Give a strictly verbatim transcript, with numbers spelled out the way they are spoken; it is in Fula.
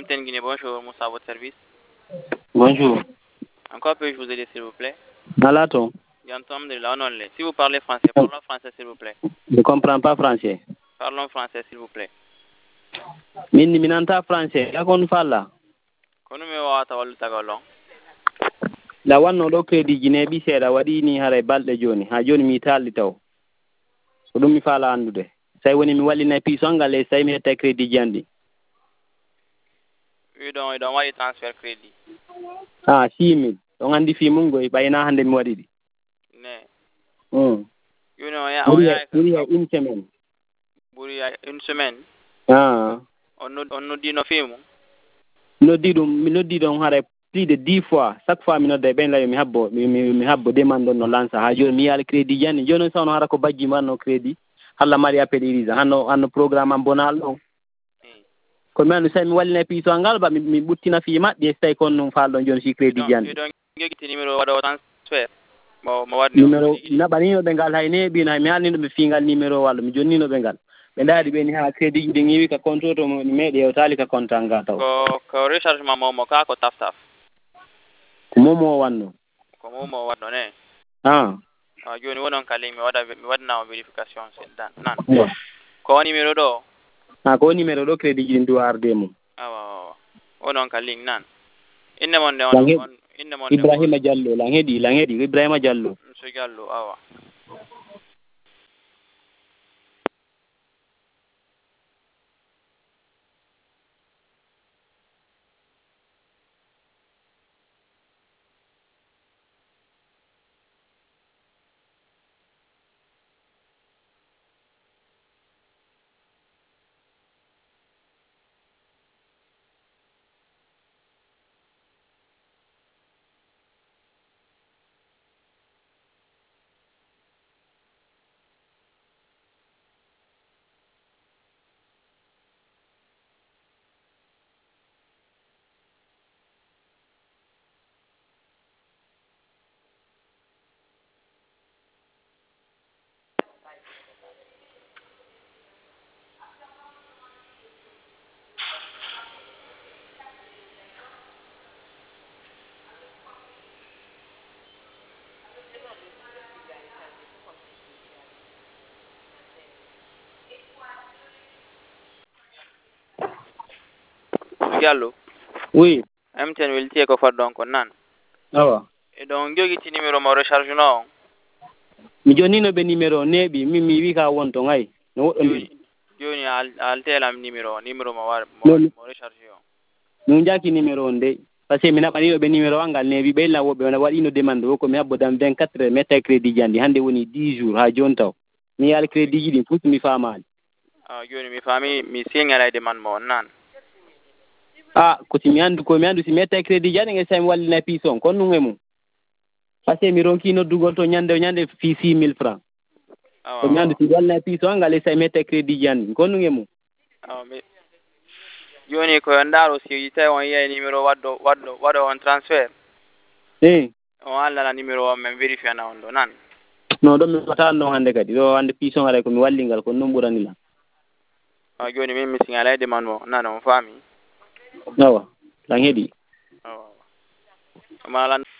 M T N Guinée, bonjour, Moussa, à votre service. Bonjour. Encore puis-je vous aider, s'il vous plaît? Malato. Si vous parlez français, parlons français, s'il vous plaît. Je ne comprends pas français. Parlons français, s'il vous plaît. Min minanta français. Ya kon falla. Kono mi wawata wallu tagalon. La wanno ɗo crédit Guinée ɓi seeɗa waɗi ni haray balɗe joni ha joni mi talli taw ko ɗum mi faala andude so tawi woni mi wallina piisol ngal e so tawi mi hetta crédit ji anɗi wi ɗon e ɗon waɗi transfert crédit ah six mille ɗon anndi fi mum goy ɓayna hannde mi waɗi ɗi ne um yuni o ya o ɓuri ya ɓuri he une semaine ɓuri une semaine ah on nod on noddino fi mum noddi ɗum mi noddi ɗon haray plus de dix fois chaque fois mi nodda e ɓen layo mi habbo mi mi habbo demande ɗon no lança ha joni mi yaala crédit janni joni sawno hara ko bajji manno crédit halla mari appel irisa hanno hanno programme am bonal ɗon ko mi andu so tawi mi wallina piisol ngal ba mi ɓuttina fii maɓɓe so tawi kono ɗum falɗon joni si crédit janni ɗon geggiti numéro waɗo transfert mo mo waɗni numéro naɓaninoɓe ngal hay neeɓino hay mi haalninoɓe fiingal numéro walla mi jonninoɓe ngal ɓe ndaari ɓeni ha crédit ji ɗi ŋiwi ka compte to mi meeɗi yewtali ka compte an ga taw ko ko rechargement momo ka ko taf taf ko momo o wanno ko momo o waɗno ne ah ah joni wonon kali mi waɗa mi waɗnama vérification seɗɗan nan ko woni numéro ɗo ah ko numéro ɗo crédit ji ɗin duwa arde mum awa awa wonon ka link nan inde mon nde on on inde mon Ibrahima Diallo lan heeɗi lan heeɗi Ibrahima Diallo monsieur Diallo awa Diallo oui M T N welti ko fadɗon ko nan awa e ɗon joguiti numéro mo recharge no on mi jonninoɓe numéro o neeɓi min mi wi ka won ton ay no woɗɗoni joni al telam numéro numéro mo war mo recharge o min jaki numéro on de par ce que mi naɓaniɗoɓe numéro al ngal neewi ɓeyla woɓɓe wona waɗino demande o ko mi habbo dam vingt quatre heures mi etta crédit ji anndi hannde woni dix jours ha joni taw mi yaala crédit ji ɗin fof mi famali ah joni mi faami mi signala e demande mo on nan ah ko si mi anndu ko mi anndu si mi etta crédit ji aɗen e so tawi mi wallina piis on kono ɗum e mum par ce que mi ronki noddugol to ñande ñande fi six mille francs ko mi anndu si mi wallina piis on ngal e so tawi mi etta crédit ji anndi kono ɗum e mum awa mi joni koyo ndaaro si tawi on yiyay numéro waɗɗo waɗɗo waɗo on transfert e on haalnana numéro o min vérifiana on ɗo nan non ɗon mi watan ɗon hannde kadi ɗo hannde piis on haɗa komi wallingal kono noon ɓuranila ah joni min mi signala e demande mo nan on faami awa tan heeɗi awa awa malan